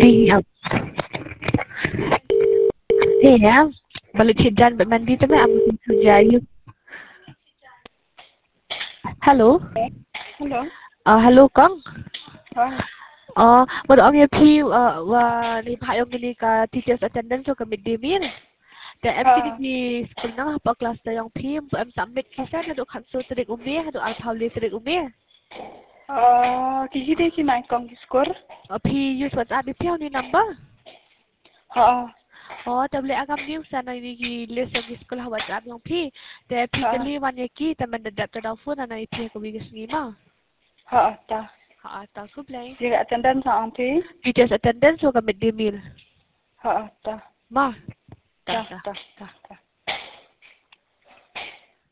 mandi. Hey ya, balik Cijan buat mandi tu kan aku kerja you. Hello. Hello. Hello Kang. Hi. Baru ang phi ni payong ni ka teachers attendance so ka midday meal. Dan em di school na pa class na yung phi em submit kisa na do kanso trik umi do alphabet trik umi. Kiji desi mai kong skor. Phi use WhatsApp phi ni number. Tablet agam news sana ini list yang school ha WhatsApp yang phi. Dan phi kali wanya ki taman dadap telefon na phi ko bigas ngima. Ta. Ta ko blay. Jika attendance sa ang phi. Teachers attendance so ka midday meal. Ta. Ma. Ta.